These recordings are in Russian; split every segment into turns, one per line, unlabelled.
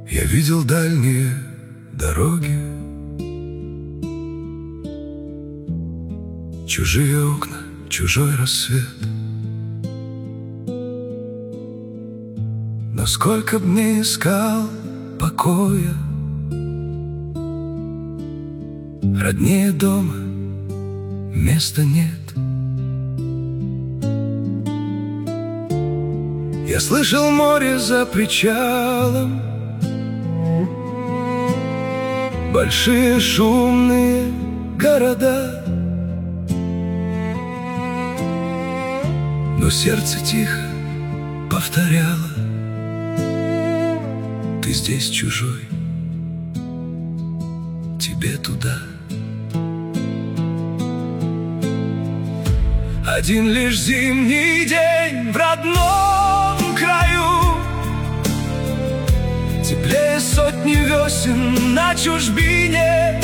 Я видел дальние дороги, чужие окна, чужой рассвет. Но сколько б не искал покоя, роднее дома места нет. Я слышал море за причалом, большие шумные города, но сердце тихо повторяло: ты здесь чужой, тебе туда. Один лишь зимний день в родном краю, теплее сотни весен на чужбине,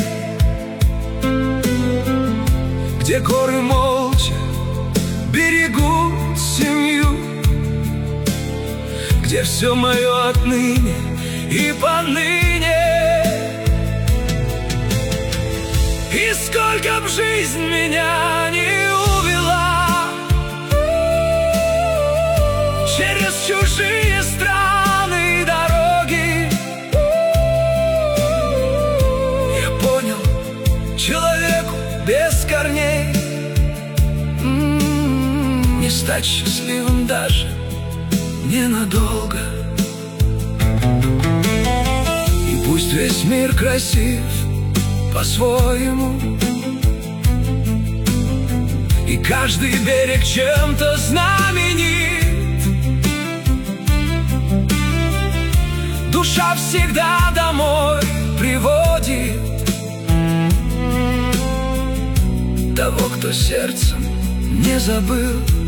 где горы молча берегут семью, где все мое отныне и поныне. И сколько б жизнь меня не увела через чужие страны и дороги, я понял, человеку без корней не стать счастливым даже ненадолго. И пусть весь мир красив по-своему, и каждый берег чем-то знаменит, душа всегда домой приводит того, кто сердцем не забыл